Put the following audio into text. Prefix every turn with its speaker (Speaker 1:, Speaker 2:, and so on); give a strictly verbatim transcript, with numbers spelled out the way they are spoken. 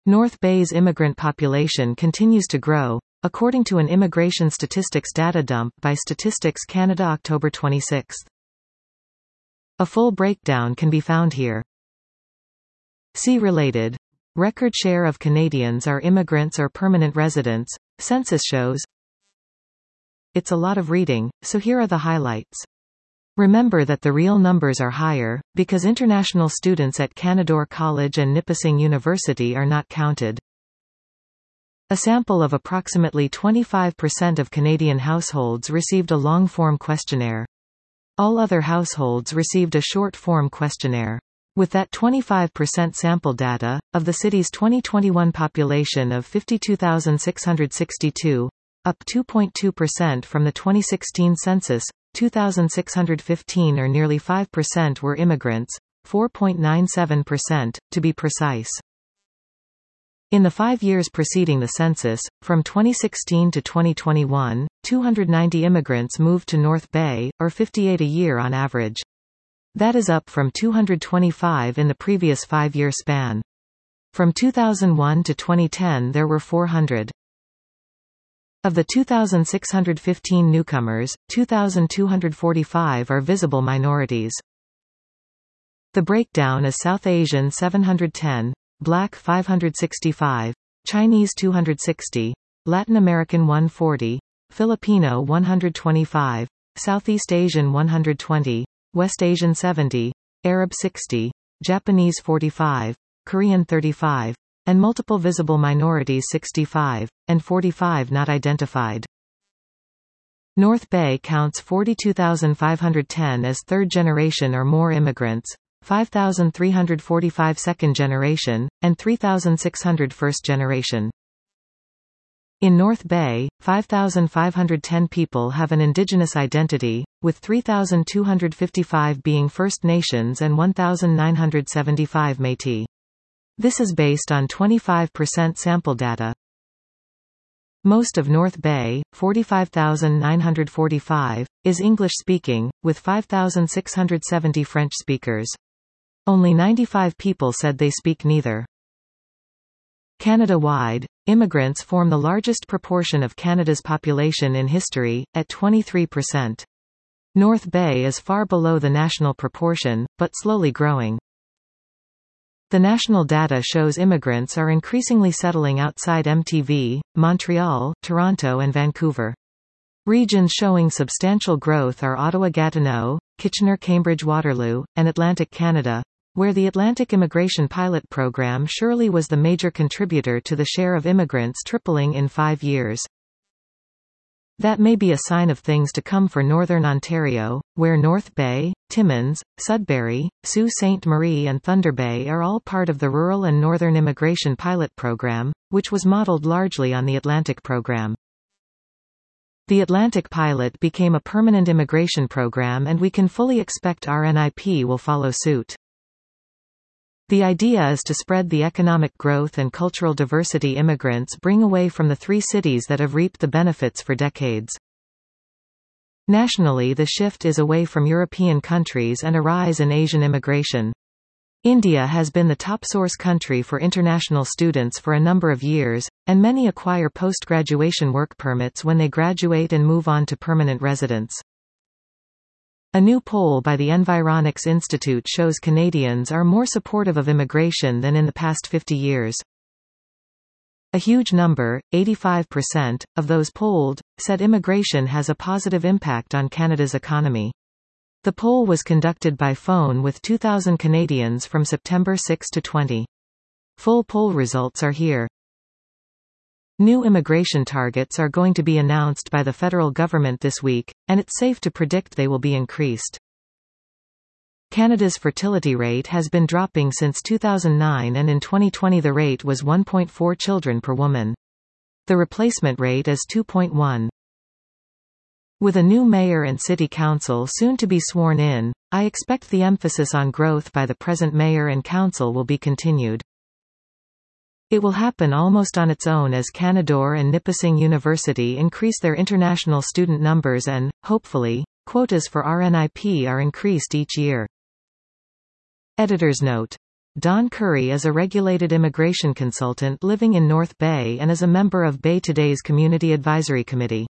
Speaker 1: North Bay's immigrant population continues to grow, according to an immigration statistics data dump by Statistics Canada October twenty-sixth. A full breakdown can be found here. See related. Record share of Canadians are immigrants or permanent residents, census shows. It's a lot of reading, so here are the highlights. Remember that the real numbers are higher, because international students at Canadore College and Nipissing University are not counted. A sample of approximately twenty-five percent of Canadian households received a long-form questionnaire. All other households received a short-form questionnaire. With that twenty-five percent sample data, of the city's twenty twenty-one population of fifty-two thousand six hundred sixty-two, up two point two percent from the twenty sixteen census, two thousand six hundred fifteen or nearly five percent were immigrants, four point nine seven percent, to be precise. In the five years preceding the census, from twenty sixteen to twenty twenty-one, two hundred ninety immigrants moved to North Bay, or fifty-eight a year on average. That is up from two hundred twenty-five in the previous five-year span. From two thousand one to twenty ten there were four hundred. Of the two thousand six hundred fifteen newcomers, two thousand two hundred forty-five are visible minorities. The breakdown is South Asian seven hundred ten, Black five hundred sixty-five, Chinese two hundred sixty, Latin American one hundred forty, Filipino one hundred twenty-five, Southeast Asian one hundred twenty, West Asian seventy, Arab sixty, Japanese forty-five, Korean thirty-five, and multiple visible minorities sixty-five, and forty-five not identified. North Bay counts forty-two thousand five hundred ten as third-generation or more immigrants, five thousand three hundred forty-five second-generation, and three thousand six hundred first-generation. In North Bay, five thousand five hundred ten people have an Indigenous identity, with three thousand two hundred fifty-five being First Nations and one thousand nine hundred seventy-five Métis. This is based on twenty-five percent sample data. Most of North Bay, forty-five thousand nine hundred forty-five, is English-speaking, with five thousand six hundred seventy French speakers. Only ninety-five people said they speak neither. Canada-wide, immigrants form the largest proportion of Canada's population in history, at twenty-three percent. North Bay is far below the national proportion, but slowly growing. The national data shows immigrants are increasingly settling outside M T V, Montreal, Toronto and Vancouver. Regions showing substantial growth are Ottawa-Gatineau, Kitchener-Cambridge-Waterloo, and Atlantic Canada, where the Atlantic Immigration Pilot Program surely was the major contributor to the share of immigrants tripling in five years. That may be a sign of things to come for Northern Ontario, where North Bay, Timmins, Sudbury, Sault Ste. Marie and Thunder Bay are all part of the Rural and Northern Immigration Pilot Program, which was modeled largely on the Atlantic Program. The Atlantic Pilot became a permanent immigration program and we can fully expect R N I P will follow suit. The idea is to spread the economic growth and cultural diversity immigrants bring away from the three cities that have reaped the benefits for decades. Nationally, the shift is away from European countries and a rise in Asian immigration. India has been the top source country for international students for a number of years, and many acquire post-graduation work permits when they graduate and move on to permanent residence. A new poll by the Environics Institute shows Canadians are more supportive of immigration than in the past fifty years. A huge number, eighty-five percent, of those polled, said immigration has a positive impact on Canada's economy. The poll was conducted by phone with two thousand Canadians from September sixth to twentieth. Full poll results are here. New immigration targets are going to be announced by the federal government this week, and it's safe to predict they will be increased. Canada's fertility rate has been dropping since two thousand nine and in twenty twenty the rate was one point four children per woman. The replacement rate is two point one. With a new mayor and city council soon to be sworn in, I expect the emphasis on growth by the present mayor and council will be continued. It will happen almost on its own as Canadore and Nipissing University increase their international student numbers and, hopefully, quotas for R N I P are increased each year. Editor's note. Don Curry is a regulated immigration consultant living in North Bay and is a member of Bay Today's Community Advisory Committee.